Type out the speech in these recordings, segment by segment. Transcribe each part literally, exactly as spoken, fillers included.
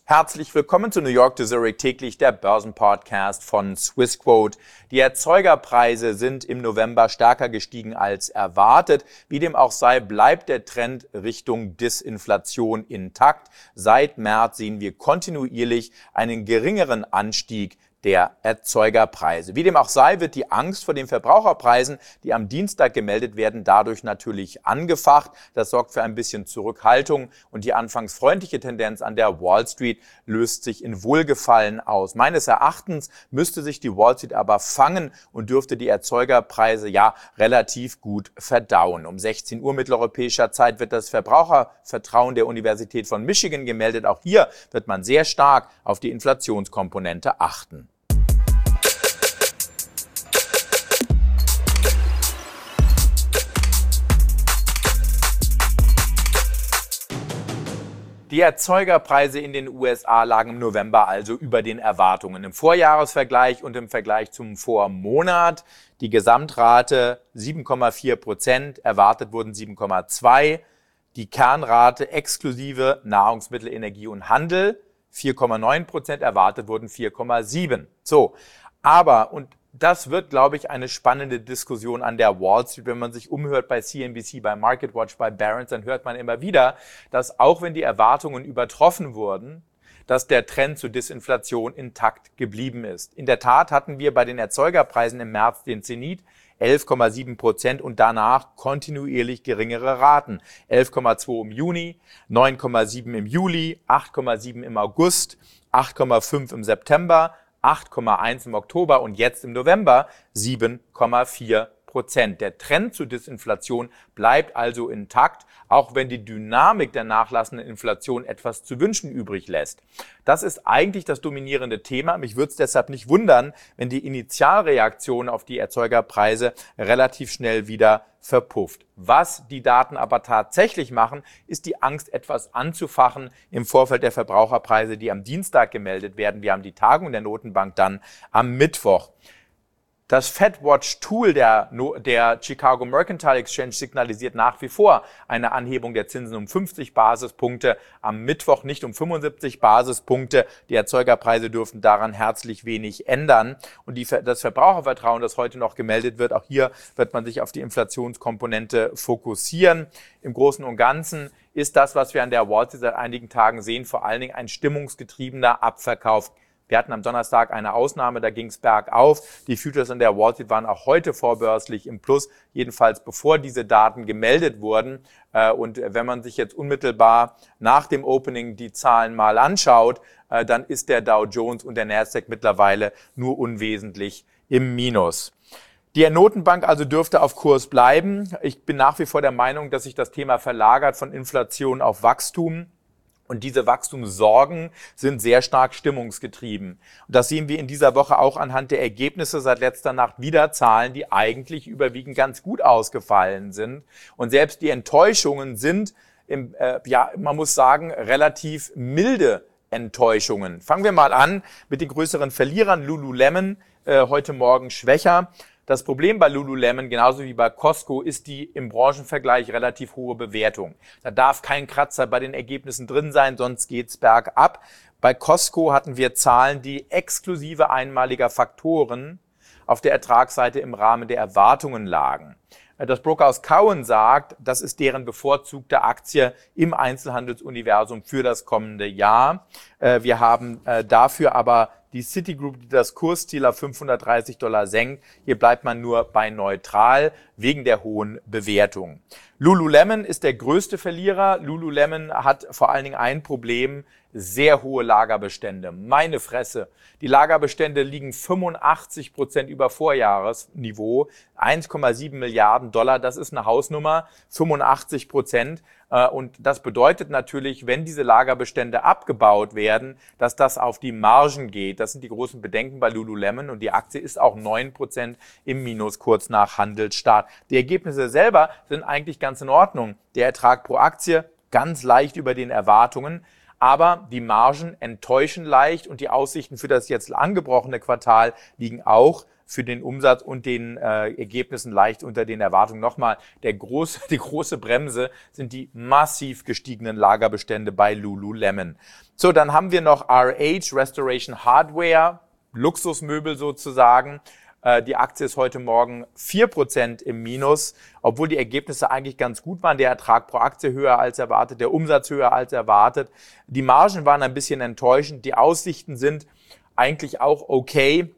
Herzlich willkommen zu New York to Zurich täglich, der Börsenpodcast von Swissquote. Die Erzeugerpreise sind im November stärker gestiegen als erwartet. Wie dem auch sei, bleibt der Trend Richtung Disinflation intakt. Seit März sehen wir kontinuierlich einen geringeren Anstieg der Erzeugerpreise. Wie dem auch sei, wird die Angst vor den Verbraucherpreisen, die am Dienstag gemeldet werden, dadurch natürlich angefacht. Das sorgt für ein bisschen Zurückhaltung und die anfangs freundliche Tendenz an der Wall Street löst sich in Wohlgefallen aus. Meines Erachtens müsste sich die Wall Street aber fangen und dürfte die Erzeugerpreise ja relativ gut verdauen. Um sechzehn Uhr mitteleuropäischer Zeit wird das Verbrauchervertrauen der Universität von Michigan gemeldet. Auch hier wird man sehr stark auf die Inflationskomponente achten. Die Erzeugerpreise in den U S A lagen im November also über den Erwartungen. Im Vorjahresvergleich und im Vergleich zum Vormonat die Gesamtrate sieben Komma vier Prozent, erwartet wurden sieben Komma zwei. Die Kernrate exklusive Nahrungsmittel, Energie und Handel vier Komma neun Prozent, erwartet wurden vier Komma sieben. So, aber und das wird, glaube ich, eine spannende Diskussion an der Wall Street. Wenn man sich umhört bei C N B C, bei MarketWatch, bei Barron's, dann hört man immer wieder, dass auch wenn die Erwartungen übertroffen wurden, dass der Trend zur Disinflation intakt geblieben ist. In der Tat hatten wir bei den Erzeugerpreisen im März den Zenit, elf Komma sieben Prozent und danach kontinuierlich geringere Raten. elf Komma zwei im Juni, neun Komma sieben im Juli, acht Komma sieben im August, acht Komma fünf im September, acht Komma eins im Oktober und jetzt im November sieben Komma vier Prozent. Der Trend zur Disinflation bleibt also intakt, auch wenn die Dynamik der nachlassenden Inflation etwas zu wünschen übrig lässt. Das ist eigentlich das dominierende Thema. Mich würde es deshalb nicht wundern, wenn die Initialreaktion auf die Erzeugerpreise relativ schnell wieder verpufft. Was die Daten aber tatsächlich machen, ist die Angst etwas anzufachen im Vorfeld der Verbraucherpreise, die am Dienstag gemeldet werden. Wir haben die Tagung der Notenbank dann am Mittwoch. Das FedWatch-Tool der, der Chicago Mercantile Exchange signalisiert nach wie vor eine Anhebung der Zinsen um fünfzig Basispunkte, am Mittwoch nicht um fünfundsiebzig Basispunkte. Die Erzeugerpreise dürfen daran herzlich wenig ändern. Und die, das Verbrauchervertrauen, das heute noch gemeldet wird, auch hier wird man sich auf die Inflationskomponente fokussieren. Im Großen und Ganzen ist das, was wir an der Wall Street seit einigen Tagen sehen, vor allen Dingen ein stimmungsgetriebener Abverkauf. Wir hatten am Donnerstag eine Ausnahme, da ging es bergauf. Die Futures an der Wall Street waren auch heute vorbörslich im Plus, jedenfalls bevor diese Daten gemeldet wurden. Und wenn man sich jetzt unmittelbar nach dem Opening die Zahlen mal anschaut, dann ist der Dow Jones und der Nasdaq mittlerweile nur unwesentlich im Minus. Die Notenbank also dürfte auf Kurs bleiben. Ich bin nach wie vor der Meinung, dass sich das Thema verlagert von Inflation auf Wachstum. Und diese Wachstumssorgen sind sehr stark stimmungsgetrieben. Und das sehen wir in dieser Woche auch anhand der Ergebnisse seit letzter Nacht wieder Zahlen, die eigentlich überwiegend ganz gut ausgefallen sind. Und selbst die Enttäuschungen sind, im, äh, ja, man muss sagen, relativ milde Enttäuschungen. Fangen wir mal an mit den größeren Verlierern. Lululemon äh, heute Morgen schwächer. Das Problem bei Lululemon, genauso wie bei Costco, ist die im Branchenvergleich relativ hohe Bewertung. Da darf kein Kratzer bei den Ergebnissen drin sein, sonst geht's bergab. Bei Costco hatten wir Zahlen, die exklusive einmaliger Faktoren auf der Ertragsseite im Rahmen der Erwartungen lagen. Das Brokerhaus Cowen sagt, das ist deren bevorzugte Aktie im Einzelhandelsuniversum für das kommende Jahr. Wir haben dafür aber die Citigroup, die das Kursziel auf fünfhundertdreißig Dollar senkt. Hier bleibt man nur bei neutral wegen der hohen Bewertung. Lululemon ist der größte Verlierer. Lululemon hat vor allen Dingen ein Problem, sehr hohe Lagerbestände. Meine Fresse. Die Lagerbestände liegen fünfundachtzig Prozent über Vorjahresniveau. eins Komma sieben Milliarden Dollar, das ist eine Hausnummer. fünfundachtzig Prozent. Und das bedeutet natürlich, wenn diese Lagerbestände abgebaut werden, dass das auf die Margen geht. Das sind die großen Bedenken bei Lululemon und die Aktie ist auch neun Prozent im Minus kurz nach Handelsstart. Die Ergebnisse selber sind eigentlich ganz in Ordnung. Der Ertrag pro Aktie ganz leicht über den Erwartungen. Aber die Margen enttäuschen leicht und die Aussichten für das jetzt angebrochene Quartal liegen auch für den Umsatz und den äh, Ergebnissen leicht unter den Erwartungen. Nochmal, der große, die große Bremse sind die massiv gestiegenen Lagerbestände bei Lululemon. So, dann haben wir noch R H, Restoration Hardware, Luxusmöbel sozusagen. Die Aktie ist heute Morgen vier Prozent im Minus, obwohl die Ergebnisse eigentlich ganz gut waren. Der Ertrag pro Aktie höher als erwartet, der Umsatz höher als erwartet. Die Margen waren ein bisschen enttäuschend. Die Aussichten sind eigentlich auch okay.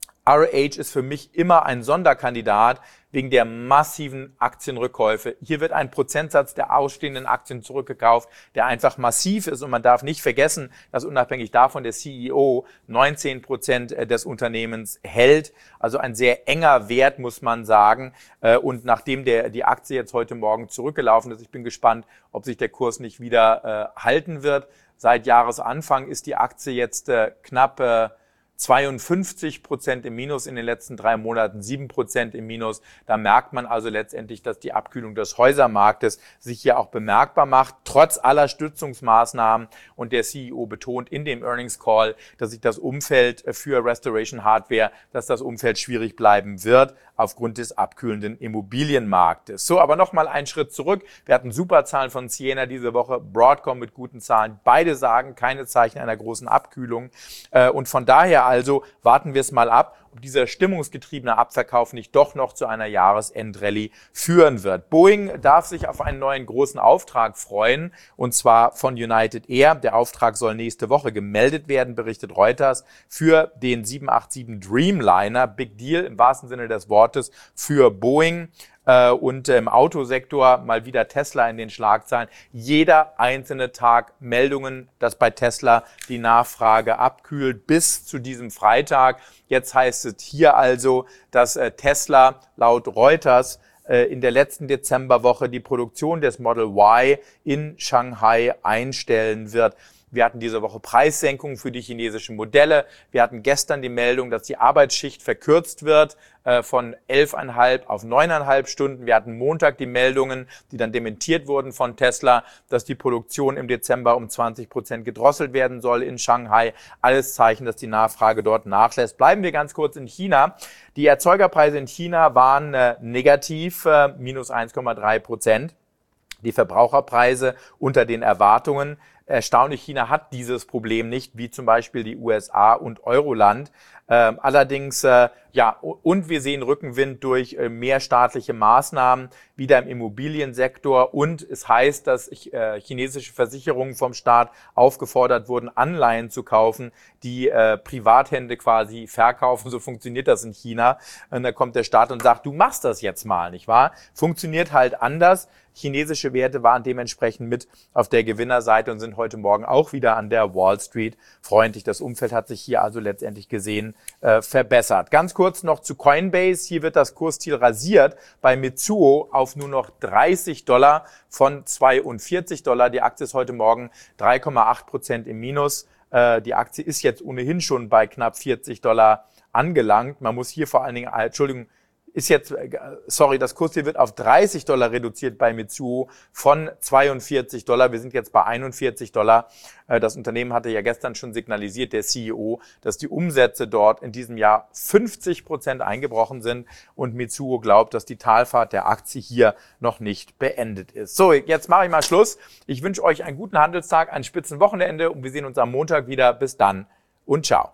R H ist für mich immer ein Sonderkandidat wegen der massiven Aktienrückkäufe. Hier wird ein Prozentsatz der ausstehenden Aktien zurückgekauft, der einfach massiv ist. Und man darf nicht vergessen, dass unabhängig davon der C E O neunzehn Prozent des Unternehmens hält. Also ein sehr enger Wert, muss man sagen. Und nachdem der, die Aktie jetzt heute Morgen zurückgelaufen ist, ich bin gespannt, ob sich der Kurs nicht wieder äh, halten wird. Seit Jahresanfang ist die Aktie jetzt äh, knapp äh, zweiundfünfzig Prozent im Minus in den letzten drei Monaten, sieben Prozent im Minus. Da merkt man also letztendlich, dass die Abkühlung des Häusermarktes sich hier auch bemerkbar macht, trotz aller Stützungsmaßnahmen. Und der C E O betont in dem Earnings Call, dass sich das Umfeld für Restoration Hardware, dass das Umfeld schwierig bleiben wird aufgrund des abkühlenden Immobilienmarktes. So, aber nochmal einen Schritt zurück. Wir hatten super Zahlen von Ciena diese Woche, Broadcom mit guten Zahlen. Beide sagen keine Zeichen einer großen Abkühlung. Und von daher also warten wir es mal ab, ob dieser stimmungsgetriebene Abverkauf nicht doch noch zu einer Jahresendrallye führen wird. Boeing darf sich auf einen neuen großen Auftrag freuen, und zwar von United Air. Der Auftrag soll nächste Woche gemeldet werden, berichtet Reuters, für den sieben acht sieben Dreamliner. Big Deal im wahrsten Sinne des Wortes für Boeing. Und im Autosektor mal wieder Tesla in den Schlagzeilen. Jeder einzelne Tag Meldungen, dass bei Tesla die Nachfrage abkühlt bis zu diesem Freitag. Jetzt heißt es hier also, dass Tesla laut Reuters in der letzten Dezemberwoche die Produktion des Model Y in Shanghai einstellen wird. Wir hatten diese Woche Preissenkungen für die chinesischen Modelle. Wir hatten gestern die Meldung, dass die Arbeitsschicht verkürzt wird äh, von elf Komma fünf auf neun Komma fünf Stunden. Wir hatten Montag die Meldungen, die dann dementiert wurden von Tesla, dass die Produktion im Dezember um zwanzig Prozent gedrosselt werden soll in Shanghai. Alles Zeichen, dass die Nachfrage dort nachlässt. Bleiben wir ganz kurz in China. Die Erzeugerpreise in China waren äh, negativ, äh, minus eins Komma drei Prozent. Die Verbraucherpreise unter den Erwartungen. Erstaunlich, China hat dieses Problem nicht, wie zum Beispiel die U S A und Euroland. Ähm, allerdings, äh, ja, und wir sehen Rückenwind durch äh, mehr staatliche Maßnahmen wieder im Immobiliensektor. Und es heißt, dass äh, chinesische Versicherungen vom Staat aufgefordert wurden, Anleihen zu kaufen, die äh, Privathände quasi verkaufen. So funktioniert das in China. Und da kommt der Staat und sagt, du machst das jetzt mal, nicht wahr? Funktioniert halt anders. Chinesische Werte waren dementsprechend mit auf der Gewinnerseite und sind heute Morgen auch wieder an der Wall Street freundlich. Das Umfeld hat sich hier also letztendlich gesehen äh, verbessert. Ganz kurz noch zu Coinbase. Hier wird das Kursziel rasiert bei Mitsuo auf nur noch dreißig Dollar von zweiundvierzig Dollar. Die Aktie ist heute Morgen drei Komma acht Prozent im Minus. Äh, die Aktie ist jetzt ohnehin schon bei knapp vierzig Dollar angelangt. Man muss hier vor allen Dingen, Entschuldigung, ist jetzt, sorry, das Kursziel wird auf dreißig Dollar reduziert bei Mitsuo von zweiundvierzig Dollar. Wir sind jetzt bei einundvierzig Dollar. Das Unternehmen hatte ja gestern schon signalisiert, der C E O, dass die Umsätze dort in diesem Jahr fünfzig Prozent eingebrochen sind und Mitsuo glaubt, dass die Talfahrt der Aktie hier noch nicht beendet ist. So, jetzt mache ich mal Schluss. Ich wünsche euch einen guten Handelstag, ein Spitzenwochenende und wir sehen uns am Montag wieder. Bis dann und ciao.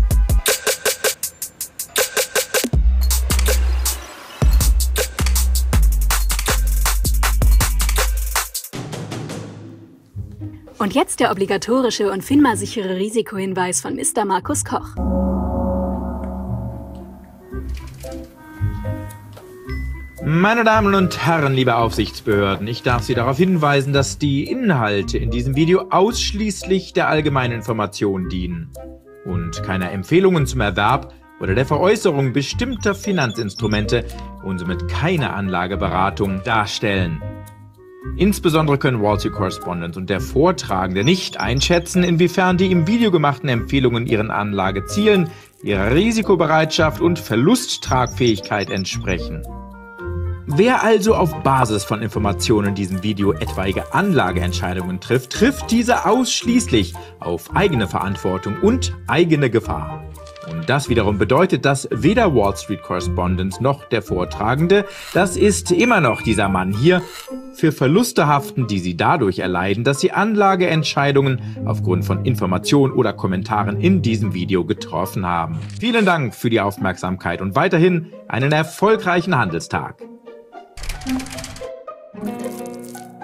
Und jetzt der obligatorische und FINMA-sichere Risikohinweis von Mister Markus Koch. Meine Damen und Herren, liebe Aufsichtsbehörden, ich darf Sie darauf hinweisen, dass die Inhalte in diesem Video ausschließlich der allgemeinen Information dienen und keine Empfehlungen zum Erwerb oder der Veräußerung bestimmter Finanzinstrumente und somit keine Anlageberatung darstellen. Insbesondere können Wall Street Correspondent und der Vortragende nicht einschätzen, inwiefern die im Video gemachten Empfehlungen ihren Anlagezielen, ihrer Risikobereitschaft und Verlusttragfähigkeit entsprechen. Wer also auf Basis von Informationen in diesem Video etwaige Anlageentscheidungen trifft, trifft diese ausschließlich auf eigene Verantwortung und eigene Gefahr. Und das wiederum bedeutet, dass weder Wall Street Correspondent noch der Vortragende, das ist immer noch dieser Mann hier, für Verluste haften, die sie dadurch erleiden, dass sie Anlageentscheidungen aufgrund von Informationen oder Kommentaren in diesem Video getroffen haben. Vielen Dank für die Aufmerksamkeit und weiterhin einen erfolgreichen Handelstag.